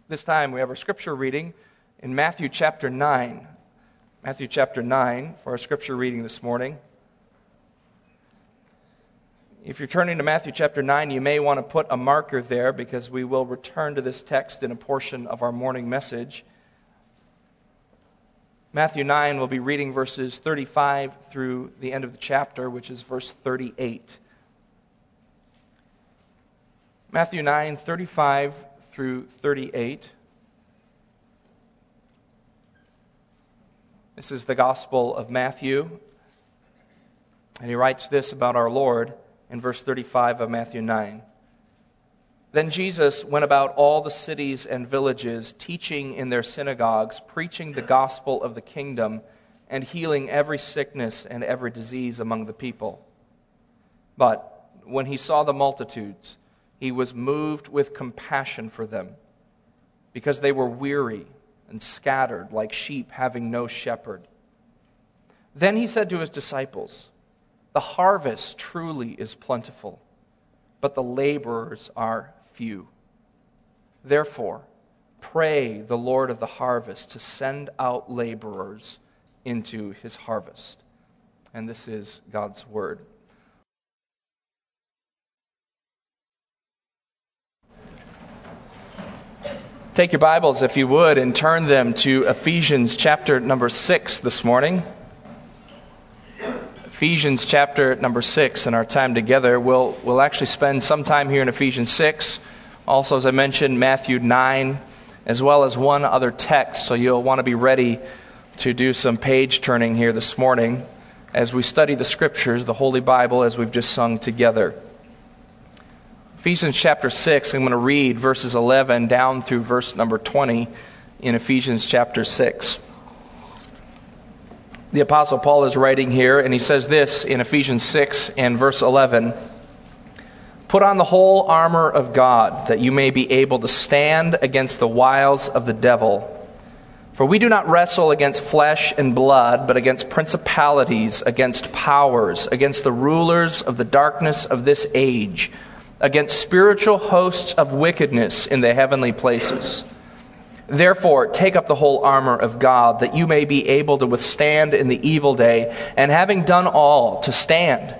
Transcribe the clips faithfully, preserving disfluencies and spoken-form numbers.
This time we have our scripture reading in Matthew chapter nine. Matthew chapter nine for our scripture reading this morning. If you're turning to Matthew chapter nine, you may want to put a marker there because we will return to this text in a portion of our morning message. Matthew nine will be reading verses thirty-five through the end of the chapter, which is verse thirty-eight. Matthew nine, thirty-five through thirty-eight. This is the Gospel of Matthew. And he writes this about our Lord in verse thirty-five of Matthew nine. Then Jesus went about all the cities and villages, teaching in their synagogues, preaching the gospel of the kingdom, and healing every sickness and every disease among the people. But when he saw the multitudes, he was moved with compassion for them, because they were weary and scattered like sheep having no shepherd. Then he said to his disciples, "The harvest truly is plentiful, but the laborers are few. Therefore, pray the Lord of the harvest to send out laborers into his harvest." And this is God's word. Take your Bibles, if you would, and turn them to Ephesians chapter number six this morning. Ephesians chapter number six, in our time together. We'll, we'll actually spend some time here in Ephesians six. Also, as I mentioned, Matthew nine, as well as one other text. So you'll want to be ready to do some page turning here this morning as we study the Scriptures, the Holy Bible, as we've just sung together. Ephesians chapter six, I'm going to read verses eleven down through verse number twenty in Ephesians chapter six. The Apostle Paul is writing here, and he says this in Ephesians six and verse eleven. "Put on the whole armor of God, that you may be able to stand against the wiles of the devil. For we do not wrestle against flesh and blood, but against principalities, against powers, against the rulers of the darkness of this age, against spiritual hosts of wickedness in the heavenly places. Therefore, take up the whole armor of God, that you may be able to withstand in the evil day, and having done all, to stand.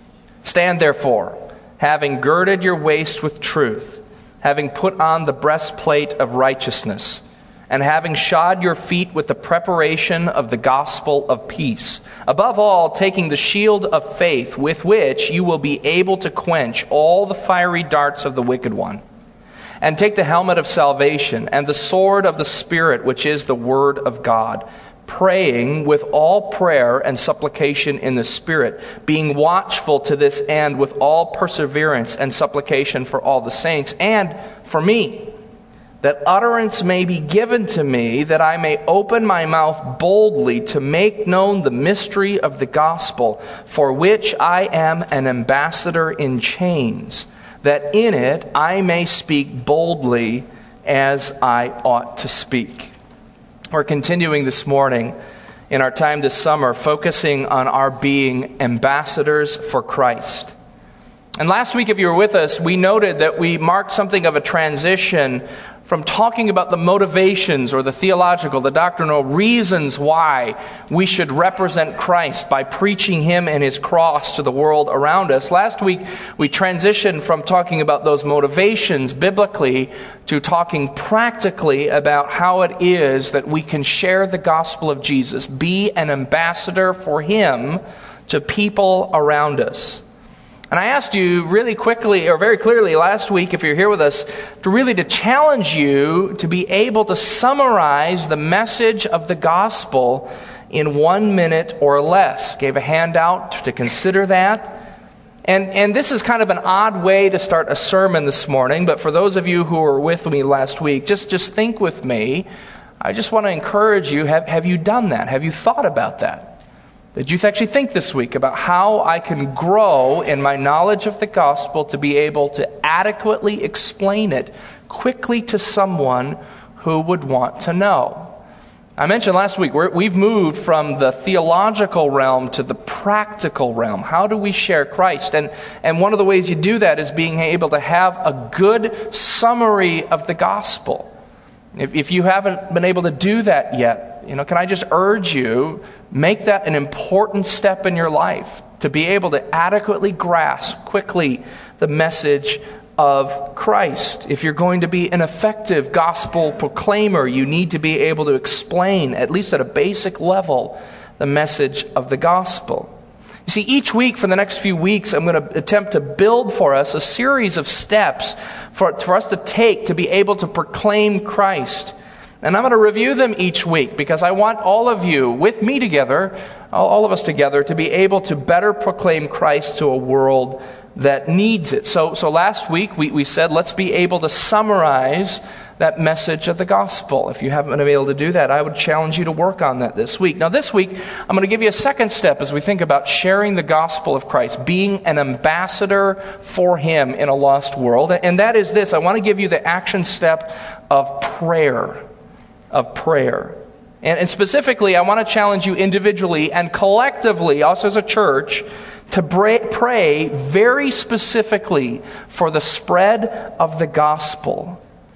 Stand therefore, having girded your waist with truth, having put on the breastplate of righteousness, and having shod your feet with the preparation of the gospel of peace. Above all, taking the shield of faith, with which you will be able to quench all the fiery darts of the wicked one. And take the helmet of salvation and the sword of the Spirit, which is the word of God, praying with all prayer and supplication in the Spirit, being watchful to this end with all perseverance and supplication for all the saints, and for me, that utterance may be given to me, that I may open my mouth boldly to make known the mystery of the gospel, for which I am an ambassador in chains, that in it I may speak boldly as I ought to speak." We're continuing this morning in our time this summer, focusing on our being ambassadors for Christ. And last week, if you were with us, we noted that we marked something of a transition from talking about the motivations or the theological, the doctrinal reasons why we should represent Christ by preaching Him and His cross to the world around us. Last week, we transitioned from talking about those motivations biblically to talking practically about how it is that we can share the gospel of Jesus, be an ambassador for Him to people around us. And I asked you really quickly, or very clearly last week, if you're here with us, to really to challenge you to be able to summarize the message of the gospel in one minute or less. Gave a handout to consider that. And, and this is kind of an odd way to start a sermon this morning, but for those of you who were with me last week, just, just think with me. I just want to encourage you, have, have you done that? Have you thought about that? Did you actually think this week about how I can grow in my knowledge of the gospel to be able to adequately explain it quickly to someone who would want to know? I mentioned last week, we're, we've moved from the theological realm to the practical realm. How do we share Christ? And, and one of the ways you do that is being able to have a good summary of the gospel. If, if you haven't been able to do that yet, you know, can I just urge you, make that an important step in your life to be able to adequately grasp quickly the message of Christ. If you're going to be an effective gospel proclaimer, you need to be able to explain, at least at a basic level, the message of the gospel. You see, each week for the next few weeks, I'm going to attempt to build for us a series of steps for, for us to take to be able to proclaim Christ. And I'm going to review them each week because I want all of you with me together, all of us together, to be able to better proclaim Christ to a world that needs it. So, so last week we, we said, let's be able to summarize that message of the gospel. If you haven't been able to do that, I would challenge you to work on that this week. Now this week, I'm going to give you a second step as we think about sharing the gospel of Christ, being an ambassador for Him in a lost world. And that is this: I want to give you the action step of prayer. Of prayer. And, and specifically, I want to challenge you individually and collectively, us as a church, to pray very specifically for the spread of the gospel.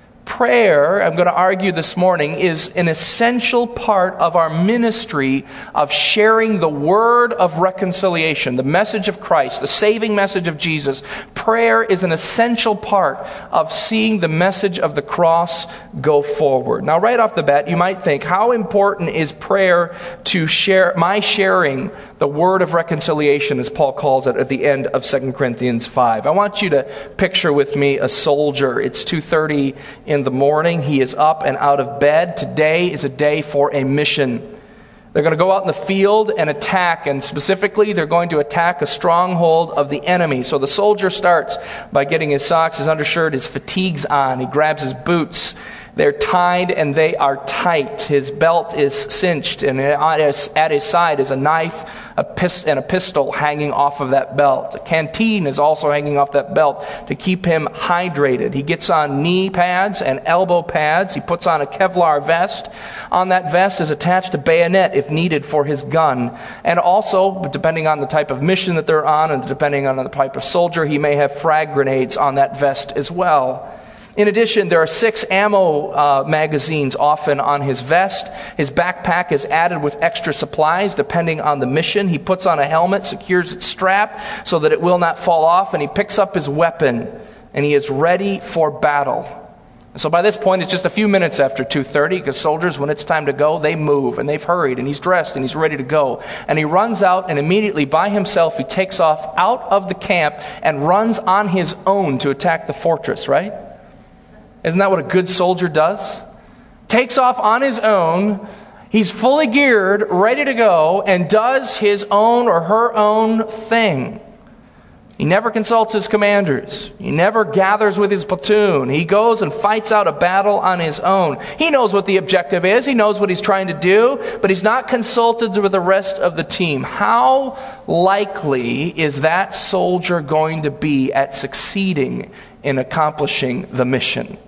Prayer, I'm going to argue this morning, is an essential part of our ministry of sharing the word of reconciliation, the message of Christ, the saving message of Jesus. Prayer is an essential part of seeing the message of the cross go forward. Now, right off the bat, you might think, how important is prayer to share, my sharing the word of reconciliation, as Paul calls it at the end of Second Corinthians five. I want you to picture with me a soldier. It's two thirty in the morning. He is up and out of bed. Today is a day for a mission. They're going to go out in the field and attack, and specifically they're going to attack a stronghold of the enemy. So the soldier starts by getting his socks, his undershirt, his fatigues on. He grabs his boots. They're tied and they are tight. His belt is cinched, and at his side is a knife a pist- and a pistol hanging off of that belt. A canteen is also hanging off that belt to keep him hydrated. He gets on knee pads and elbow pads. He puts on a Kevlar vest. On that vest is attached a bayonet if needed for his gun. And also, depending on the type of mission that they're on and depending on the type of soldier, he may have frag grenades on that vest as well. In addition, there are six ammo uh, magazines often on his vest. His backpack is added with extra supplies depending on the mission. He puts on a helmet, secures its strap so that it will not fall off, and he picks up his weapon, and he is ready for battle. And so by this point, it's just a few minutes after two thirty, because soldiers, when it's time to go, they move, and they've hurried, and he's dressed, and he's ready to go. And he runs out, and immediately by himself, he takes off out of the camp and runs on his own to attack the fortress, right? Isn't that what a good soldier does? Takes off on his own. He's fully geared, ready to go, and does his own or her own thing. He never consults his commanders. He never gathers with his platoon. He goes and fights out a battle on his own. He knows what the objective is. He knows what he's trying to do, but he's not consulted with the rest of the team. How likely is that soldier going to be at succeeding in accomplishing the mission?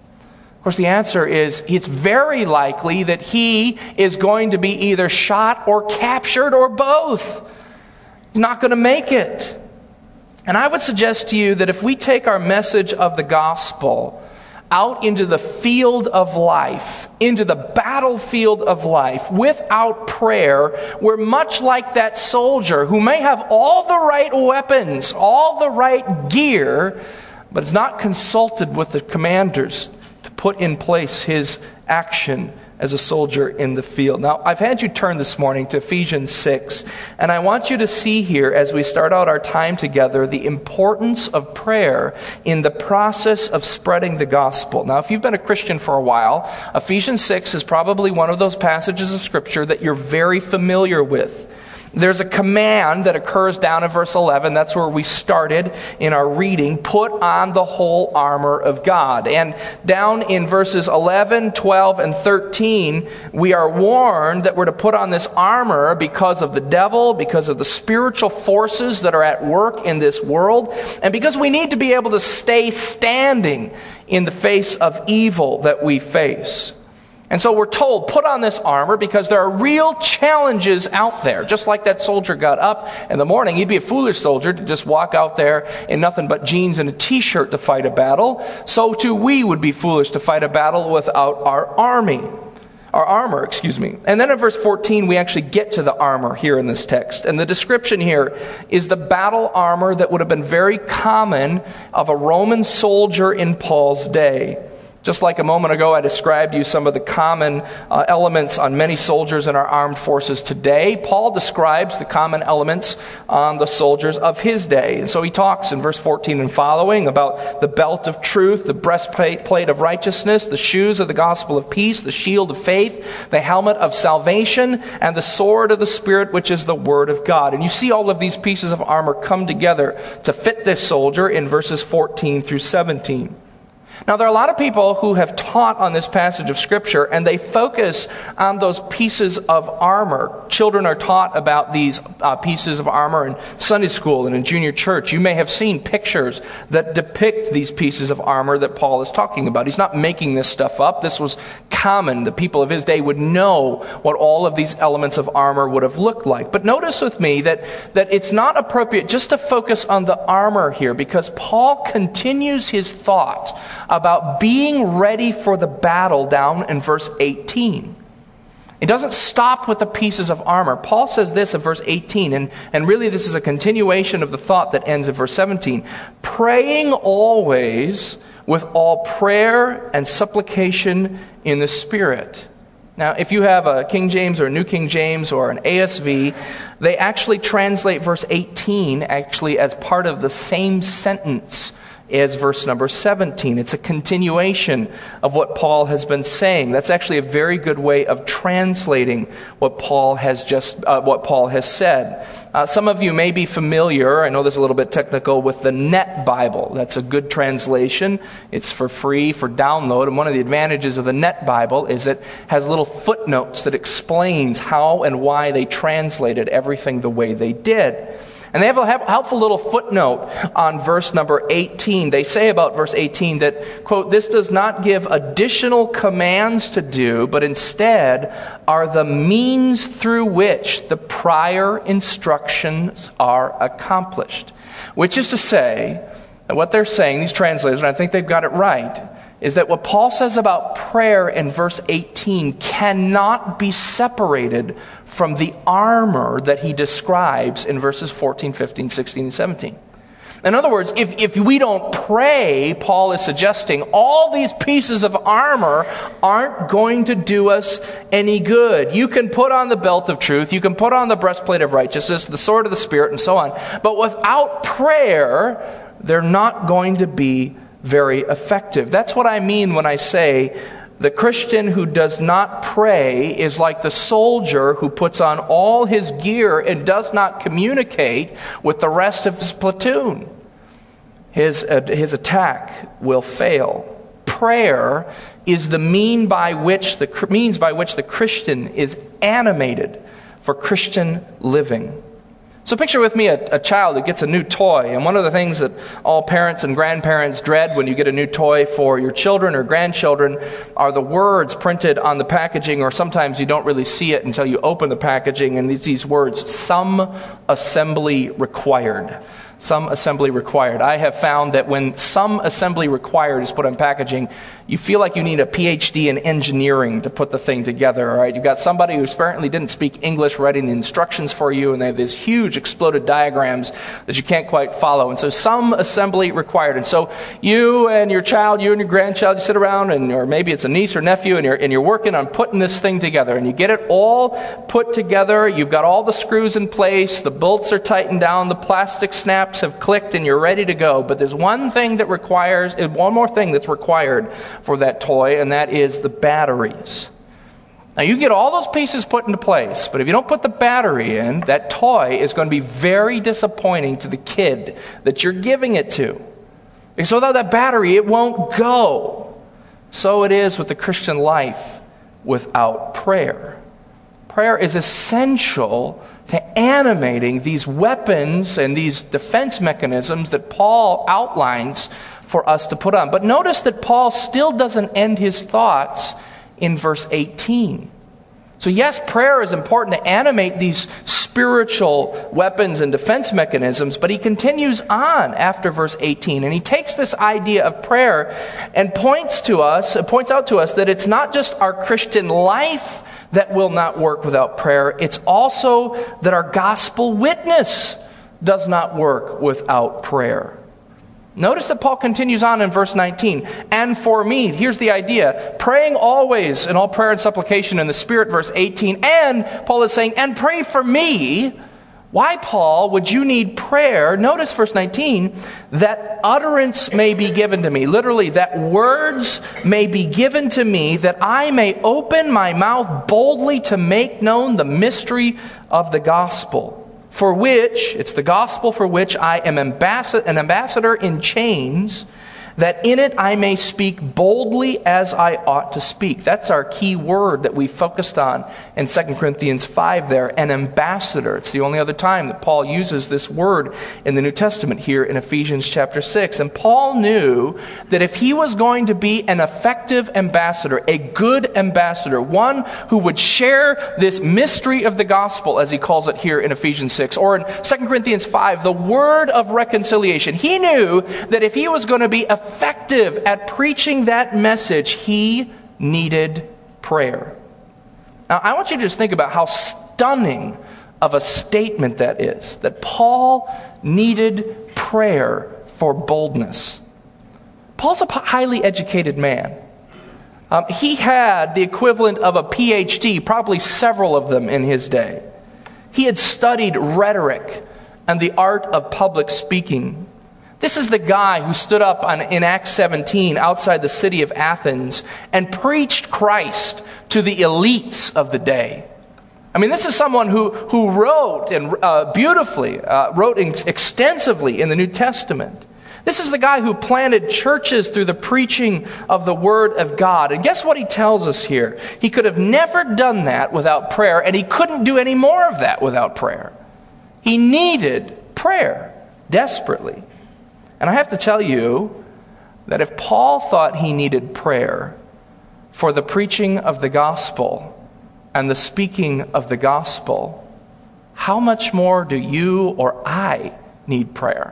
Of course, the answer is it's very likely that he is going to be either shot or captured or both. He's not going to make it. And I would suggest to you that if we take our message of the gospel out into the field of life, into the battlefield of life, without prayer, we're much like that soldier who may have all the right weapons, all the right gear, but is not consulted with the commanders to put in place his action as a soldier in the field. Now, I've had you turn this morning to Ephesians six, and I want you to see here, as we start out our time together, the importance of prayer in the process of spreading the gospel. Now, if you've been a Christian for a while, Ephesians six is probably one of those passages of Scripture that you're very familiar with. There's a command that occurs down in verse eleven. That's where we started in our reading. Put on the whole armor of God. And down in verses eleven, twelve, and thirteen, we are warned that we're to put on this armor because of the devil, because of the spiritual forces that are at work in this world, and because we need to be able to stay standing in the face of evil that we face. And so we're told, put on this armor because there are real challenges out there. Just like that soldier got up in the morning, he'd be a foolish soldier to just walk out there in nothing but jeans and a t-shirt to fight a battle. So too we would be foolish to fight a battle without our army. Our armor, excuse me. And then in verse fourteen, we actually get to the armor here in this text. And the description here is the battle armor that would have been very common of a Roman soldier in Paul's day. Just like a moment ago, I described to you some of the common uh, elements on many soldiers in our armed forces today. Paul describes the common elements on the soldiers of his day. And so he talks in verse fourteen and following about the belt of truth, the breastplate plate of righteousness, the shoes of the gospel of peace, the shield of faith, the helmet of salvation, and the sword of the Spirit, which is the word of God. And you see all of these pieces of armor come together to fit this soldier in verses fourteen through seventeen. Now, there are a lot of people who have taught on this passage of Scripture, and they focus on those pieces of armor. Children are taught about these uh, pieces of armor in Sunday school and in junior church. You may have seen pictures that depict these pieces of armor that Paul is talking about. He's not making this stuff up. This was common. The people of his day would know what all of these elements of armor would have looked like. But notice with me that, that it's not appropriate just to focus on the armor here, because Paul continues his thought about being ready for the battle down in verse eighteen. It doesn't stop with the pieces of armor. Paul says this in verse eighteen, and, and really this is a continuation of the thought that ends in verse seventeen. Praying always with all prayer and supplication in the Spirit. Now, if you have a King James or a New King James or an A S V, they actually translate verse eighteen actually as part of the same sentence as verse number seventeen. It's a continuation of what Paul has been saying. That's actually a very good way of translating what Paul has just uh, what Paul has said. Uh, some of you may be familiar, I know this is a little bit technical, with the Net Bible. That's a good translation. It's for free for download, and one of the advantages of the Net Bible is it has little footnotes that explains how and why they translated everything the way they did. And they have a helpful little footnote on verse number eighteen. They say about verse eighteen that, quote, this does not give additional commands to do, but instead are the means through which the prior instructions are accomplished. Which is to say, that what they're saying, these translators, and I think they've got it right, is that what Paul says about prayer in verse eighteen cannot be separated from the armor that he describes in verses fourteen, fifteen, sixteen, and seventeen. In other words, if, if we don't pray, Paul is suggesting all these pieces of armor aren't going to do us any good. You can put on the belt of truth, you can put on the breastplate of righteousness, the sword of the Spirit, and so on. But without prayer, they're not going to be very effective. That's what I mean when I say the Christian who does not pray is like the soldier who puts on all his gear and does not communicate with the rest of his platoon. His, uh, his attack will fail. Prayer is the mean by which the means by which the Christian is animated for Christian living. So picture with me a, a child who gets a new toy, and one of the things that all parents and grandparents dread when you get a new toy for your children or grandchildren are the words printed on the packaging, or sometimes you don't really see it until you open the packaging, and these, these words, some assembly required. Some assembly required. I have found that when some assembly required is put on packaging, you feel like you need a P H D in engineering to put the thing together, all right? You've got somebody who apparently didn't speak English writing the instructions for you, and they have these huge exploded diagrams that you can't quite follow. And so some assembly required. And so you and your child, you and your grandchild, you sit around, and or maybe it's a niece or nephew, and you're, and you're working on putting this thing together. And you get it all put together. You've got all the screws in place. The bolts are tightened down. The plastic snaps have clicked, and you're ready to go. But there's one thing that requires, one more thing that's required for that toy, and that is the batteries. Now, you get all those pieces put into place, but if you don't put the battery in, that toy is going to be very disappointing to the kid that you're giving it to. Because without that battery, it won't go. So it is with the Christian life without prayer. Prayer is essential to animating these weapons and these defense mechanisms that Paul outlines for us to put on. But notice that Paul still doesn't end his thoughts in verse eighteen. So yes, prayer is important to animate these spiritual weapons and defense mechanisms, but he continues on after verse eighteen, and he takes this idea of prayer and points to us, points out to us that it's not just our Christian life that will not work without prayer, it's also that our gospel witness does not work without prayer. Notice that Paul continues on in verse nineteen. And for me, here's the idea, praying always in all prayer and supplication in the Spirit, verse eighteen. And Paul is saying, and pray for me. Why, Paul, would you need prayer? Notice verse nineteen, that utterance may be given to me. Literally, that words may be given to me, that I may open my mouth boldly to make known the mystery of the gospel. For which, it's the gospel for which I am ambassa- an ambassador in chains, that in it I may speak boldly as I ought to speak. That's our key word that we focused on in Second Corinthians five there, an ambassador. It's the only other time that Paul uses this word in the New Testament here in Ephesians chapter six. And Paul knew that if he was going to be an effective ambassador, a good ambassador, one who would share this mystery of the gospel, as he calls it here in Ephesians six, or in Second Corinthians five, the word of reconciliation, he knew that if he was going to be effective effective at preaching that message, he needed prayer. Now, I want you to just think about how stunning of a statement that is, that Paul needed prayer for boldness. Paul's a highly educated man. Um, he had the equivalent of a P H D, probably several of them in his day. He had studied rhetoric and the art of public speaking. This is the guy who stood up on, in Acts seventeen outside the city of Athens and preached Christ to the elites of the day. I mean, this is someone who, who wrote and uh, beautifully, uh, wrote ex- extensively in the New Testament. This is the guy who planted churches through the preaching of the Word of God. And guess what he tells us here? He could have never done that without prayer, and he couldn't do any more of that without prayer. He needed prayer desperately. And I have to tell you that if Paul thought he needed prayer for the preaching of the gospel and the speaking of the gospel, how much more do you or I need prayer?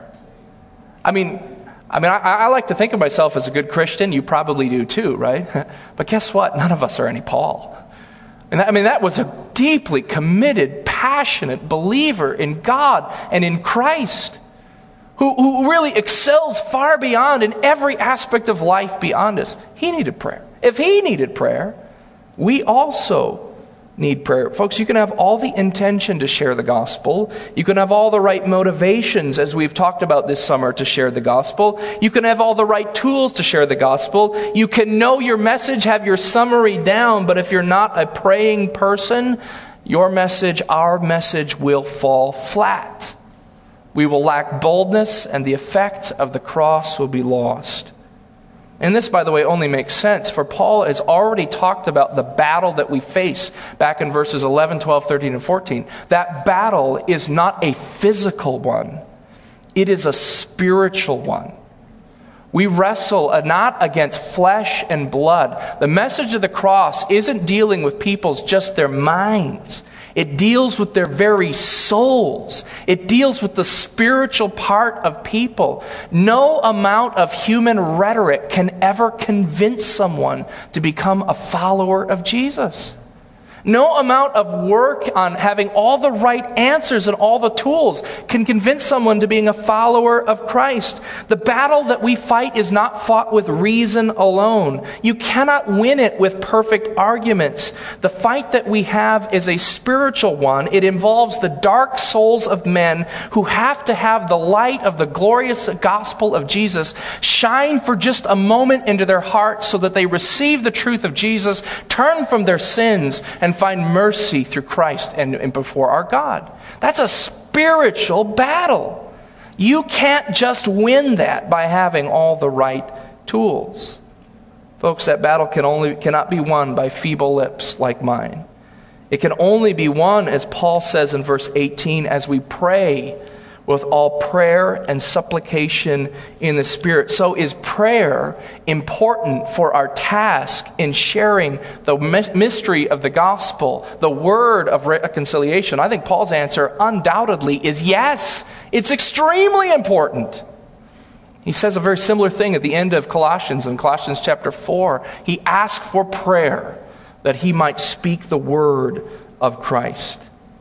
I mean, I mean, I, I like to think of myself as a good Christian. You probably do too, right? But guess what? None of us are any Paul. And that, I mean, that was a deeply committed, passionate believer in God and in Christ, Who, who really excels far beyond in every aspect of life beyond us. He needed prayer. If he needed prayer, we also need prayer. Folks, you can have all the intention to share the gospel. You can have all the right motivations, as we've talked about this summer, to share the gospel. You can have all the right tools to share the gospel. You can know your message, have your summary down, but if you're not a praying person, your message, our message, will fall flat. We will lack boldness, and the effect of the cross will be lost. And this, by the way, only makes sense, for Paul has already talked about the battle that we face back in verses eleven, twelve, thirteen, and fourteen. That battle is not a physical one. It is a spiritual one. We wrestle not against flesh and blood. The message of the cross isn't dealing with people's just their minds. It deals with their very souls. It deals with the spiritual part of people. No amount of human rhetoric can ever convince someone to become a follower of Jesus. No amount of work on having all the right answers and all the tools can convince someone to being a follower of Christ. The battle that we fight is not fought with reason alone. You cannot win it with perfect arguments. The fight that we have is a spiritual one. It involves the dark souls of men who have to have the light of the glorious gospel of Jesus shine for just a moment into their hearts so that they receive the truth of Jesus, turn from their sins, and find mercy through Christ and, and before our God. That's a spiritual battle. You can't just win that by having all the right tools. Folks, that battle can only cannot be won by feeble lips like mine. It can only be won, as Paul says in verse eighteen, as we pray with all prayer and supplication in the Spirit. So is prayer important for our task in sharing the mystery of the gospel, the word of reconciliation? I think Paul's answer undoubtedly is yes. It's extremely important. He says a very similar thing at the end of Colossians, in Colossians chapter four. He asked for prayer that he might speak the word of Christ.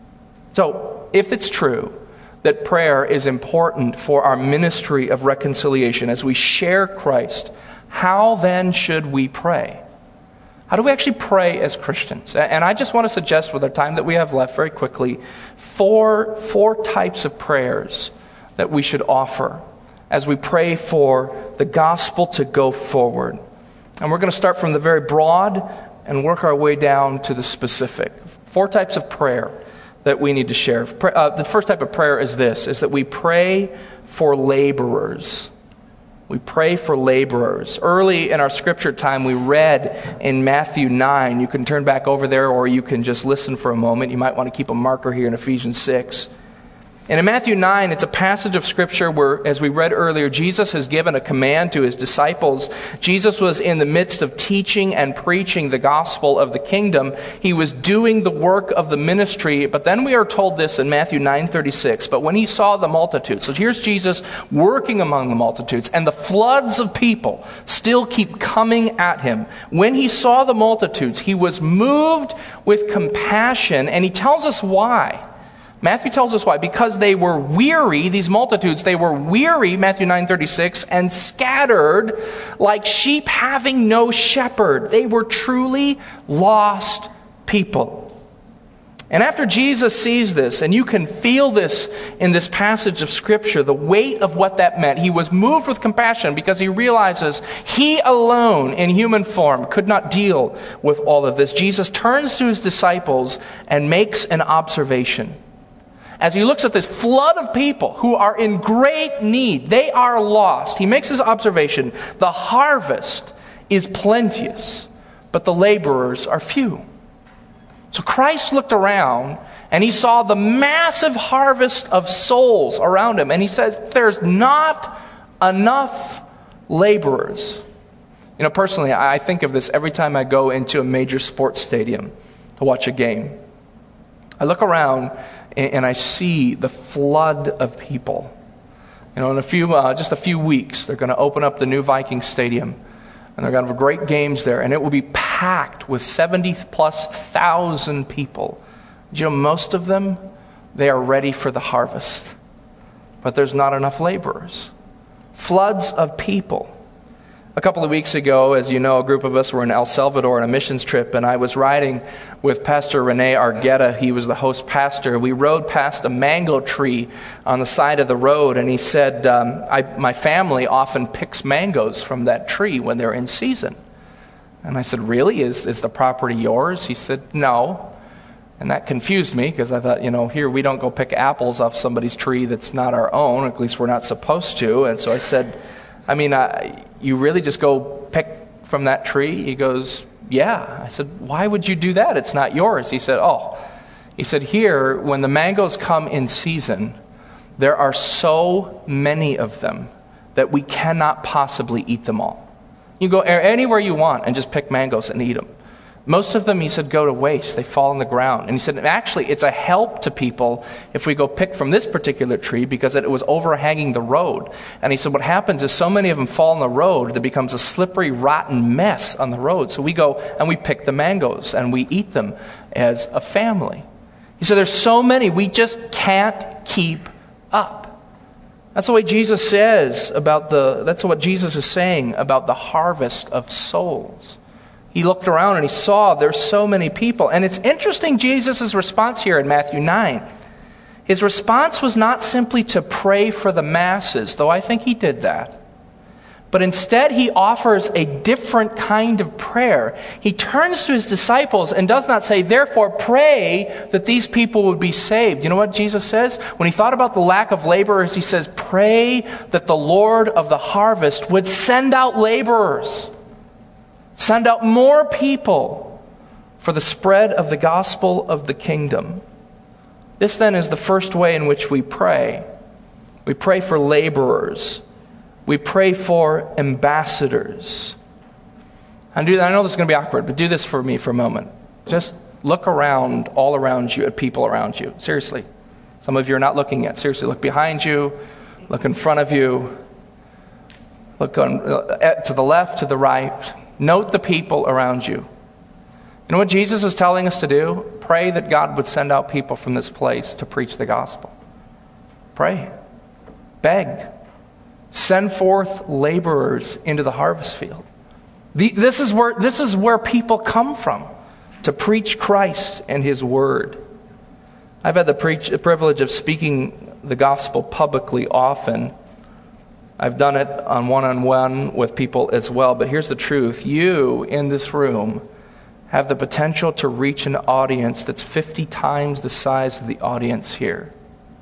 So, if it's true that prayer is important for our ministry of reconciliation as we share Christ, how then should we pray? How do we actually pray as Christians? And I just want to suggest, with the time that we have left, very quickly, four, four types of prayers that we should offer as we pray for the gospel to go forward. And we're going to start from the very broad and work our way down to the specific. Four types of prayer that we need to share. Uh, the first type of prayer is this, is that we pray for laborers. We pray for laborers. Early in our scripture time, we read in Matthew nine. You can turn back over there, or you can just listen for a moment. You might want to keep a marker here in Ephesians six. And in Matthew nine, it's a passage of Scripture where, as we read earlier, Jesus has given a command to his disciples. Jesus was in the midst of teaching and preaching the gospel of the kingdom. He was doing the work of the ministry. But then we are told this in Matthew nine thirty-six. But when he saw the multitudes, so here's Jesus working among the multitudes, and the floods of people still keep coming at him. When he saw the multitudes, he was moved with compassion, and he tells us why. Matthew tells us why. Because they were weary, these multitudes, they were weary, Matthew nine thirty-six, and scattered like sheep having no shepherd. They were truly lost people. And after Jesus sees this, and you can feel this in this passage of Scripture, the weight of what that meant, he was moved with compassion because he realizes he alone in human form could not deal with all of this. Jesus turns to his disciples and makes an observation. As he looks at this flood of people who are in great need, they are lost, he makes his observation: the harvest is plenteous, but the laborers are few. So Christ looked around and he saw the massive harvest of souls around him, and he says, there's not enough laborers. You know, personally, I think of this every time I go into a major sports stadium to watch a game. I look around and I see the flood of people. You know, in a few, uh, just a few weeks, they're going to open up the new Viking Stadium, and they're going to have great games there, and it will be packed with seventy plus thousand people. Do you know, most of them, they are ready for the harvest, but there's not enough laborers. Floods of people. A couple of weeks ago, as you know, a group of us were in El Salvador on a missions trip, and I was riding with Pastor Rene Argueta. He was the host pastor. We rode past a mango tree on the side of the road, and he said, um, I, my family often picks mangoes from that tree when they're in season. And I said, really? Is, is the property yours? He said, no. And that confused me, because I thought, you know, here we don't go pick apples off somebody's tree that's not our own, at least we're not supposed to. And so I said, I mean, uh, you really just go pick from that tree? He goes, yeah. I said, why would you do that? It's not yours. He said, oh. He said, here, when the mangoes come in season, there are so many of them that we cannot possibly eat them all. You go anywhere you want and just pick mangoes and eat them. Most of them, he said, go to waste. They fall on the ground. And he said, actually, it's a help to people if we go pick from this particular tree because it was overhanging the road. And he said, what happens is so many of them fall on the road that it becomes a slippery, rotten mess on the road. So we go and we pick the mangoes and we eat them as a family. He said, there's so many, we just can't keep up. That's the way Jesus says about the, that's what Jesus is saying about the harvest of souls. He looked around and he saw there's so many people. And it's interesting, Jesus' response here in Matthew nine. His response was not simply to pray for the masses, though I think he did that. But instead he offers a different kind of prayer. He turns to his disciples and does not say, therefore pray that these people would be saved. You know what Jesus says? When he thought about the lack of laborers, he says, pray that the Lord of the harvest would send out laborers. Send out more people for the spread of the gospel of the kingdom. This then is the first way in which we pray. We pray for laborers. We pray for ambassadors. And do, I know this is going to be awkward, but do this for me for a moment. Just look around, all around you, at people around you. Seriously. Some of you are not looking yet. Seriously, look behind you. Look in front of you. Look on, uh, to the left, to the right. Note the people around you. You know what Jesus is telling us to do? Pray that God would send out people from this place to preach the gospel. Pray. Beg. Send forth laborers into the harvest field. The, this is where this is where people come from to preach Christ and His Word. I've had the preach, privilege of speaking the gospel publicly often. I've done it on one-on-one with people as well. But here's the truth. You in this room have the potential to reach an audience that's fifty times the size of the audience here.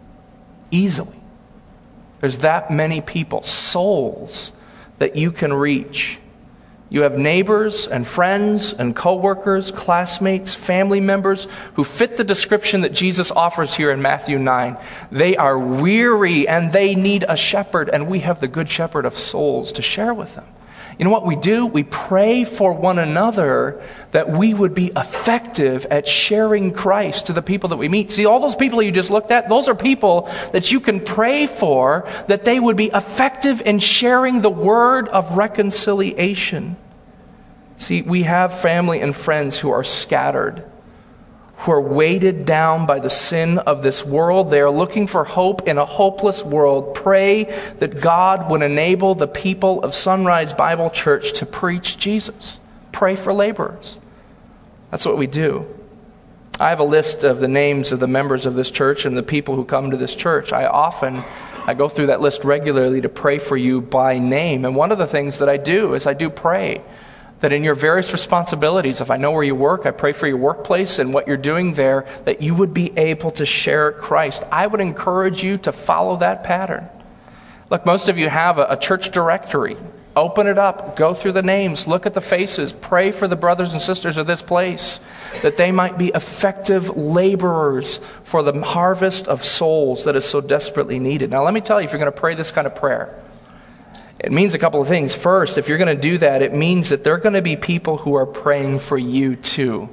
Easily. There's that many people, souls, that you can reach. You have neighbors and friends and coworkers, classmates, family members who fit the description that Jesus offers here in Matthew nine. They are weary and they need a shepherd, and we have the good shepherd of souls to share with them. You know what we do? We pray for one another that we would be effective at sharing Christ to the people that we meet. See, all those people you just looked at, those are people that you can pray for that they would be effective in sharing the word of reconciliation. See, we have family and friends who are scattered, who are weighted down by the sin of this world. They are looking for hope in a hopeless world. Pray that God would enable the people of Sunrise Bible Church to preach Jesus. Pray for laborers. That's what we do. I have a list of the names of the members of this church and the people who come to this church. I often, I go through that list regularly to pray for you by name. And one of the things that I do is I do pray that in your various responsibilities, if I know where you work, I pray for your workplace and what you're doing there, that you would be able to share Christ. I would encourage you to follow that pattern. Look, most of you have a, a church directory. Open it up, go through the names, look at the faces, pray for the brothers and sisters of this place, that they might be effective laborers for the harvest of souls that is so desperately needed. Now let me tell you, if you're going to pray this kind of prayer, it means a couple of things. First, if you're going to do that, it means that there are going to be people who are praying for you too.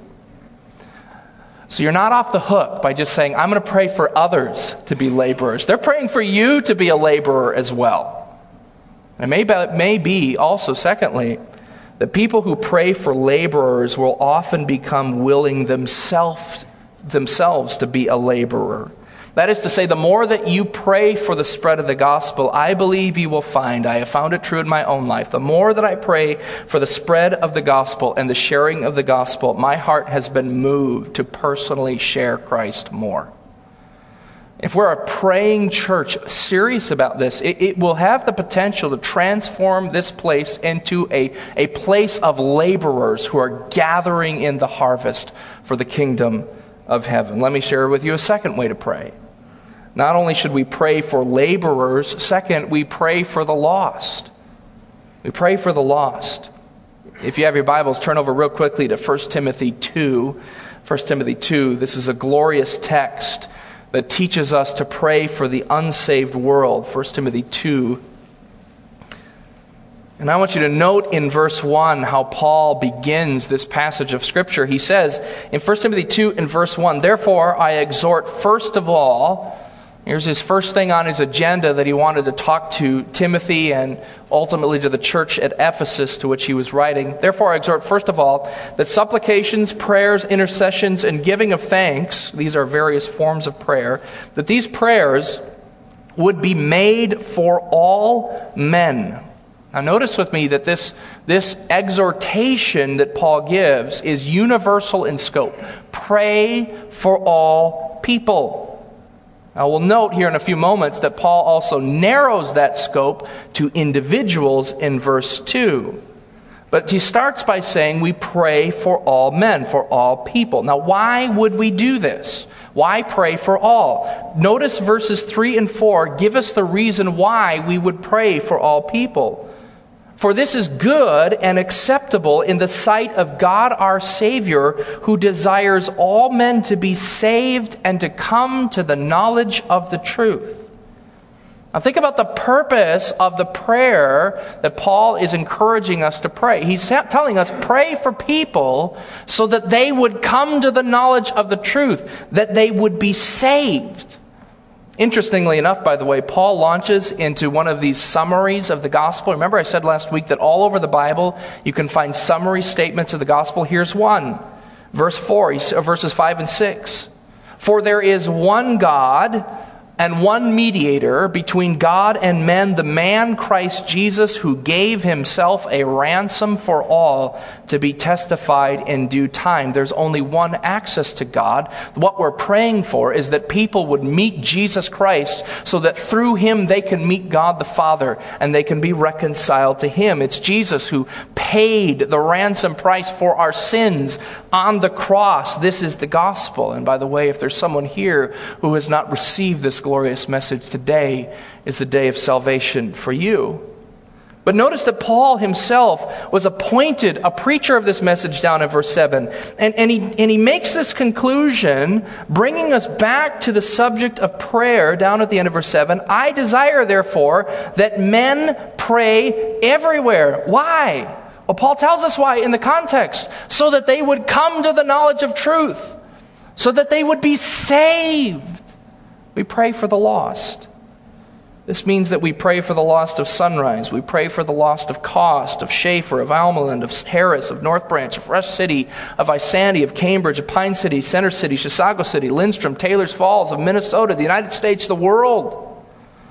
So you're not off the hook by just saying, I'm going to pray for others to be laborers. They're praying for you to be a laborer as well. And it may be, it may be also, secondly, that people who pray for laborers will often become willing themselves, themselves to be a laborer. That is to say, the more that you pray for the spread of the gospel, I believe you will find, I have found it true in my own life, the more that I pray for the spread of the gospel and the sharing of the gospel, my heart has been moved to personally share Christ more. If we're a praying church serious about this, it, it will have the potential to transform this place into a, a place of laborers who are gathering in the harvest for the kingdom of heaven. Let me share with you a second way to pray. Not only should we pray for laborers, second, we pray for the lost. We pray for the lost. If you have your Bibles, turn over real quickly to First Timothy two. First Timothy two, this is a glorious text that teaches us to pray for the unsaved world. First Timothy two. And I want you to note in verse one how Paul begins this passage of Scripture. He says in First Timothy two and verse one, therefore I exhort first of all, here's his first thing on his agenda that he wanted to talk to Timothy and ultimately to the church at Ephesus to which he was writing. Therefore I exhort first of all that supplications, prayers, intercessions, and giving of thanks, these are various forms of prayer, that these prayers would be made for all men. Now notice with me that this, this exhortation that Paul gives is universal in scope. Pray for all people. Now we'll note here in a few moments that Paul also narrows that scope to individuals in verse two. But he starts by saying we pray for all men, for all people. Now why would we do this? Why pray for all? Notice verses three and four give us the reason why we would pray for all people. For this is good and acceptable in the sight of God our Savior, who desires all men to be saved and to come to the knowledge of the truth. Now think about the purpose of the prayer that Paul is encouraging us to pray. He's telling us, pray for people so that they would come to the knowledge of the truth, that they would be saved. Interestingly enough, by the way, Paul launches into one of these summaries of the gospel. Remember I said last week that all over the Bible you can find summary statements of the gospel. Here's one. Verse four, verses five and six. For there is one God and one mediator between God and men, the man Christ Jesus, who gave himself a ransom for all to be testified in due time. There's only one access to God. What we're praying for is that people would meet Jesus Christ so that through him they can meet God the Father and they can be reconciled to him. It's Jesus who paid the ransom price for our sins on the cross. This is the gospel. And by the way, if there's someone here who has not received this glorious message, today is the day of salvation for you. But notice that Paul himself was appointed a preacher of this message down in verse seven. And, and, he, and he makes this conclusion, bringing us back to the subject of prayer down at the end of verse seven. I desire, therefore, that men pray everywhere. Why? Well, Paul tells us why in the context. So that they would come to the knowledge of truth. So that they would be saved. We pray for the lost. This means that we pray for the lost of Sunrise. We pray for the lost of Cost, of Schaefer, of Almaland, of Harris, of North Branch, of Rush City, of Isandi, of Cambridge, of Pine City, Center City, Chisago City, Lindstrom, Taylor's Falls, of Minnesota, the United States, the world.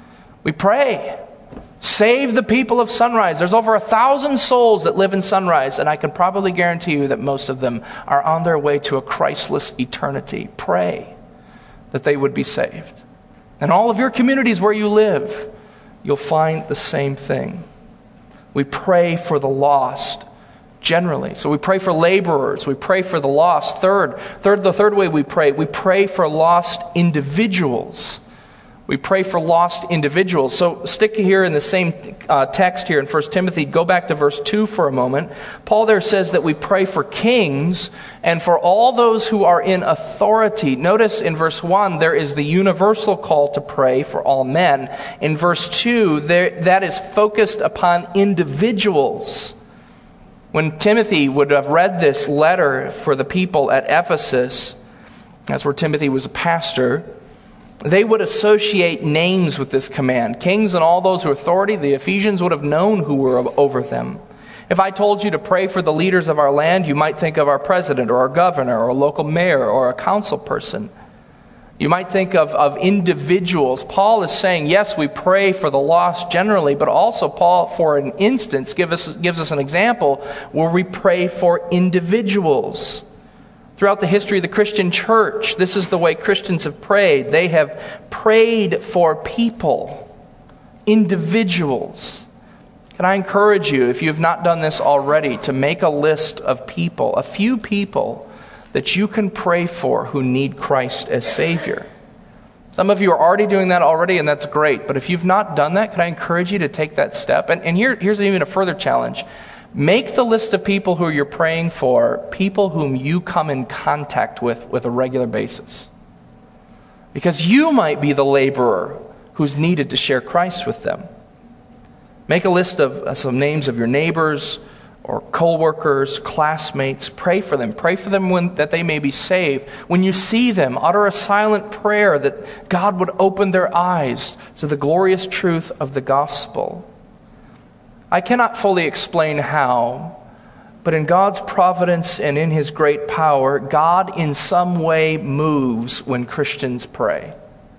We pray. Save the people of Sunrise. There's over a thousand souls that live in Sunrise, and I can probably guarantee you that most of them are on their way to a Christless eternity. Pray that they would be saved. And all of your communities where you live, you'll find the same thing. We pray for the lost generally. So we pray for laborers. We pray for the lost. Third, third, the third way we pray, we pray for lost individuals. We pray for lost individuals. So stick here in the same uh, text here in First Timothy. Go back to verse two for a moment. Paul there says that we pray for kings and for all those who are in authority. Notice in verse one, there is the universal call to pray for all men. In verse two, there, that is focused upon individuals. When Timothy would have read this letter for the people at Ephesus, that's where Timothy was a pastor, they would associate names with this command. Kings and all those who are authority, the Ephesians would have known who were over them. If I told you to pray for the leaders of our land, you might think of our president or our governor or a local mayor or a council person. You might think of, of individuals. Paul is saying, yes, we pray for the lost generally, but also Paul, for an instance, give us, gives us an example where we pray for individuals. Throughout the history of the Christian church, this is the way Christians have prayed. They have prayed for people, individuals. Can I encourage you, if you have not done this already, to make a list of people, a few people that you can pray for who need Christ as Savior. Some of you are already doing that already, and that's great. But if you've not done that, can I encourage you to take that step? And, and here, here's even a further challenge. Make the list of people who you're praying for people whom you come in contact with with a regular basis. Because you might be the laborer who's needed to share Christ with them. Make a list of uh, some names of your neighbors or co-workers, classmates. Pray for them. Pray for them when, that they may be saved. When you see them, utter a silent prayer that God would open their eyes to the glorious truth of the gospel. I cannot fully explain how, but in God's providence and in His great power, God in some way moves when Christians pray.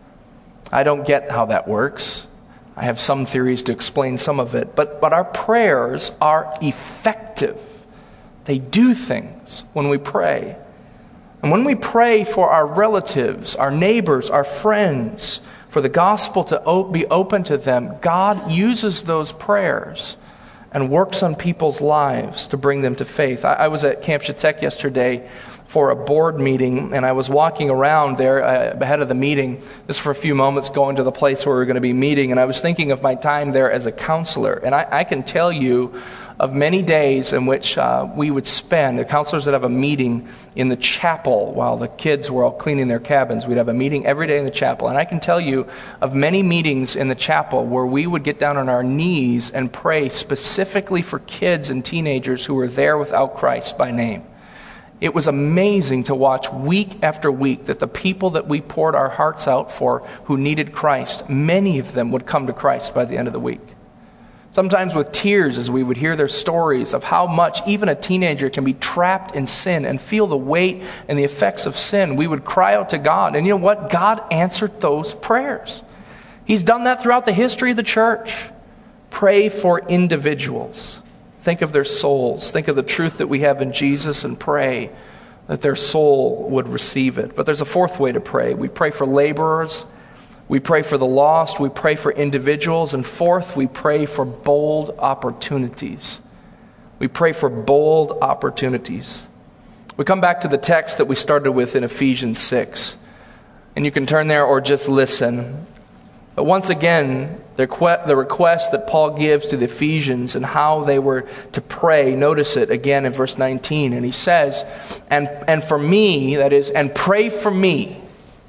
I don't get how that works. I have some theories to explain some of it, but, but our prayers are effective. They do things when we pray. And when we pray for our relatives, our neighbors, our friends, for the gospel to be open to them, God uses those prayers and works on people's lives to bring them to faith. I, I was at Camp Chetek yesterday for a board meeting, and I was walking around there uh, ahead of the meeting, just for a few moments, going to the place where we were going to be meeting, and I was thinking of my time there as a counselor. And I, I can tell you, of many days in which uh, we would spend, the counselors would have a meeting in the chapel while the kids were all cleaning their cabins. We'd have a meeting every day in the chapel. And I can tell you of many meetings in the chapel where we would get down on our knees and pray specifically for kids and teenagers who were there without Christ by name. It was amazing to watch week after week that the people that we poured our hearts out for who needed Christ, many of them would come to Christ by the end of the week. Sometimes with tears as we would hear their stories of how much even a teenager can be trapped in sin and feel the weight and the effects of sin. We would cry out to God. And you know what? God answered those prayers. He's done that throughout the history of the church. Pray for individuals. Think of their souls. Think of the truth that we have in Jesus and pray that their soul would receive it. But there's a fourth way to pray. We pray for laborers. We pray for the lost. We pray for individuals. And fourth, we pray for bold opportunities. We pray for bold opportunities. We come back to the text that we started with in Ephesians six. And you can turn there or just listen. But once again, the request that Paul gives to the Ephesians and how they were to pray, notice it again in verse nineteen. And he says, and, and for me, that is, and pray for me,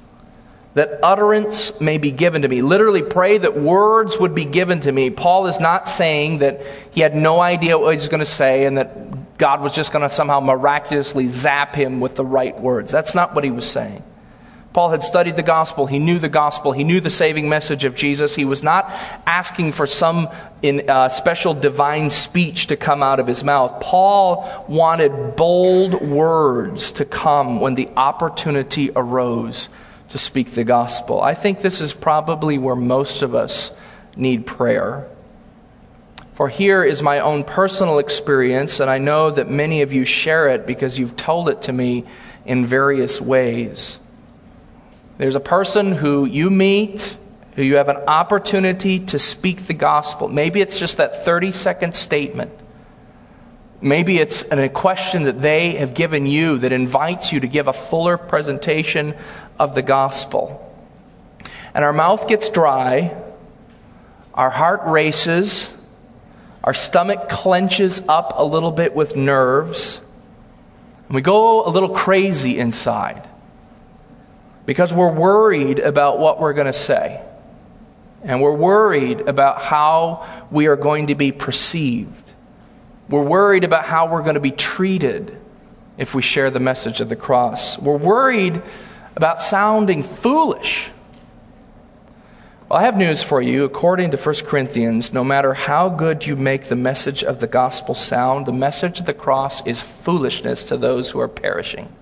that utterance may be given to me. Literally, pray that words would be given to me. Paul is not saying that he had no idea what he was going to say and that God was just going to somehow miraculously zap him with the right words. That's not what he was saying. Paul had studied the gospel. He knew the gospel. He knew the saving message of Jesus. He was not asking for some in, uh, special divine speech to come out of his mouth. Paul wanted bold words to come when the opportunity arose to speak the gospel. I think this is probably where most of us need prayer. For here is my own personal experience, and I know that many of you share it because you've told it to me in various ways. There's a person who you meet, who you have an opportunity to speak the gospel. Maybe it's just that thirty-second statement. Maybe it's a question that they have given you that invites you to give a fuller presentation of the gospel. And our mouth gets dry, our heart races, our stomach clenches up a little bit with nerves, and we go a little crazy inside because we're worried about what we're going to say. And we're worried about how we are going to be perceived. We're worried about how we're going to be treated if we share the message of the cross. We're worried about sounding foolish. Well, I have news for you. According to First Corinthians, no matter how good you make the message of the gospel sound, the message of the cross is foolishness to those who are perishing.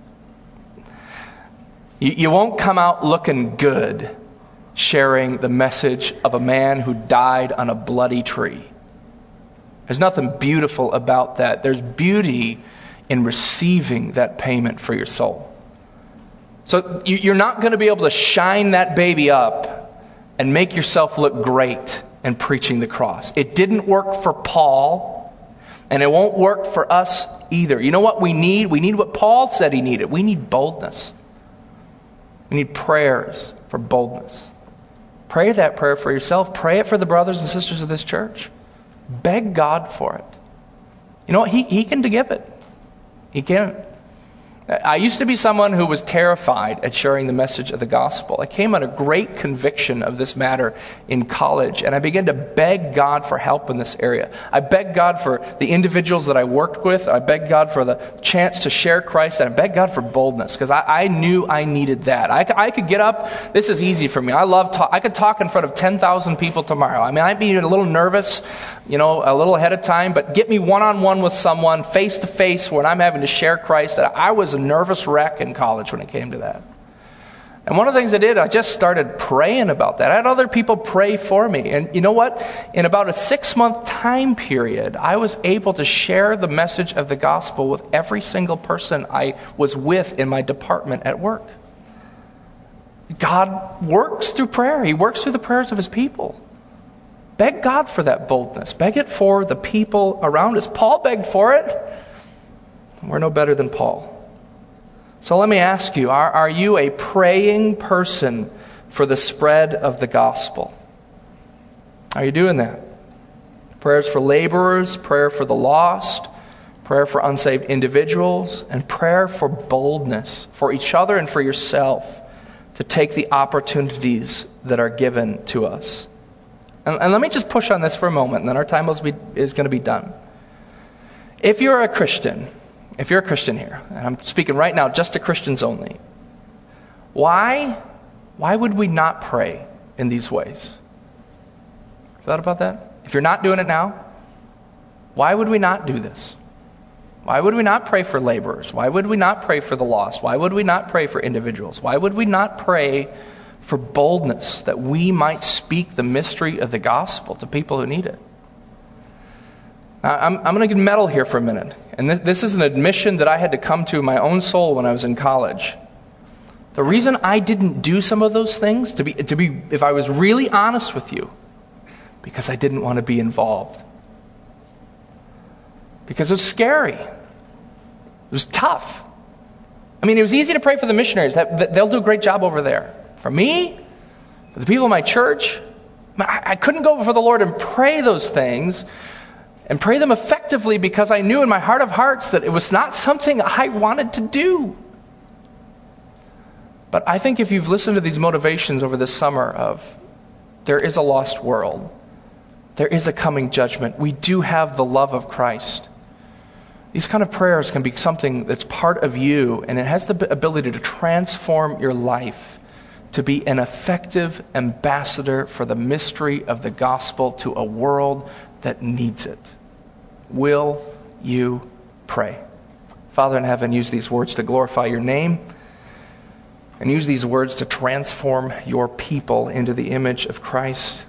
You, you won't come out looking good sharing the message of a man who died on a bloody tree. There's nothing beautiful about that. There's beauty in receiving that payment for your soul. So you're not going to be able to shine that baby up and make yourself look great in preaching the cross. It didn't work for Paul, and it won't work for us either. You know what we need? We need what Paul said he needed. We need boldness. We need prayers for boldness. Pray that prayer for yourself. Pray it for the brothers and sisters of this church. Beg God for it. You know what? He, he can give it. He can. I used to be someone who was terrified at sharing the message of the gospel. I came under great conviction of this matter in college, and I began to beg God for help in this area. I begged God for the individuals that I worked with. I begged God for the chance to share Christ, and I begged God for boldness, because I, I knew I needed that. I, I could get up. This is easy for me. I love talk. I could talk in front of ten thousand people tomorrow. I mean, I'd be a little nervous, you know, a little ahead of time, but get me one-on-one with someone, face-to-face, when I'm having to share Christ. I was a nervous wreck in college when it came to that. And one of the things I did, I just started praying about that. I had other people pray for me. And you know what? In about a six-month time period, I was able to share the message of the gospel with every single person I was with in my department at work. God works through prayer. He works through the prayers of his people. Beg God for that boldness. Beg it for the people around us. Paul begged for it. We're no better than Paul. So let me ask you, are, are you a praying person for the spread of the gospel? Are you doing that? Prayers for laborers, prayer for the lost, prayer for unsaved individuals, and prayer for boldness for each other and for yourself to take the opportunities that are given to us. And, and let me just push on this for a moment, and then our time will be, is going to be done. If you're a Christian, if you're a Christian here, and I'm speaking right now just to Christians only, why, why would we not pray in these ways? Thought about that? If you're not doing it now, why would we not do this? Why would we not pray for laborers? Why would we not pray for the lost? Why would we not pray for individuals? Why would we not pray for boldness that we might speak the mystery of the gospel to people who need it? Now, I'm, I'm going to get metal here for a minute. And this, this is an admission that I had to come to in my own soul when I was in college. The reason I didn't do some of those things, to be, to be, if I was really honest with you, because I didn't want to be involved. Because it was scary. It was tough. I mean, it was easy to pray for the missionaries. They'll do a great job over there. For me, for the people in my church, I couldn't go before the Lord and pray those things and pray them effectively because I knew in my heart of hearts that it was not something I wanted to do. But I think if you've listened to these motivations over this summer of there is a lost world, there is a coming judgment, we do have the love of Christ. These kind of prayers can be something that's part of you, and it has the ability to transform your life to be an effective ambassador for the mystery of the gospel to a world that needs it. Will you pray? Father in heaven, use these words to glorify your name, and use these words to transform your people into the image of Christ.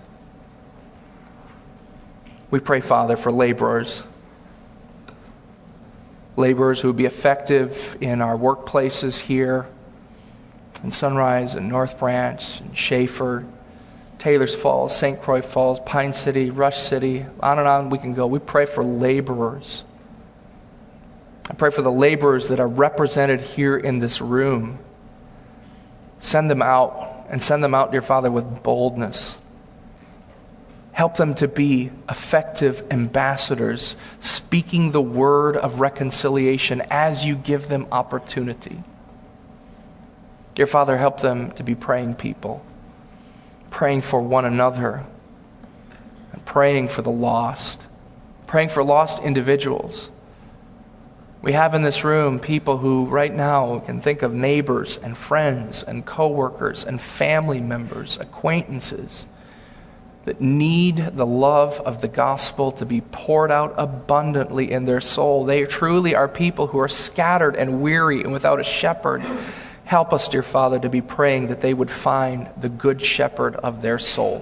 We pray, Father, for laborers. Laborers who would be effective in our workplaces here, in Sunrise and North Branch and Schaefer, Taylor's Falls, Saint Croix Falls, Pine City, Rush City, on and on we can go. We pray for laborers. I pray for the laborers that are represented here in this room. Send them out, and send them out, dear Father, with boldness. Help them to be effective ambassadors, speaking the word of reconciliation as you give them opportunity. Dear Father, help them to be praying people, praying for one another, and praying for the lost, praying for lost individuals. We have in this room people who right now can think of neighbors and friends and coworkers and family members, acquaintances, that need the love of the gospel to be poured out abundantly in their soul. They truly are people who are scattered and weary and without a shepherd. Help us, dear Father, to be praying that they would find the good shepherd of their soul.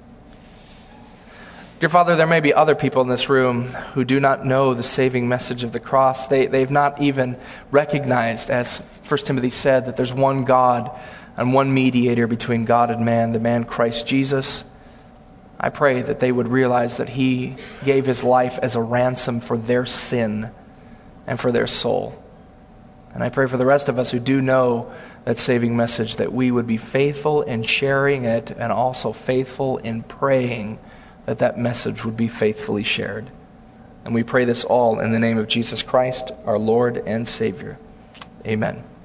Dear Father, there may be other people in this room who do not know the saving message of the cross. They, they've not even recognized, as First Timothy said, that there's one God and one mediator between God and man, the man Christ Jesus. I pray that they would realize that he gave his life as a ransom for their sin and for their soul. And I pray for the rest of us who do know that saving message, that we would be faithful in sharing it and also faithful in praying that that message would be faithfully shared. And we pray this all in the name of Jesus Christ, our Lord and Savior. Amen.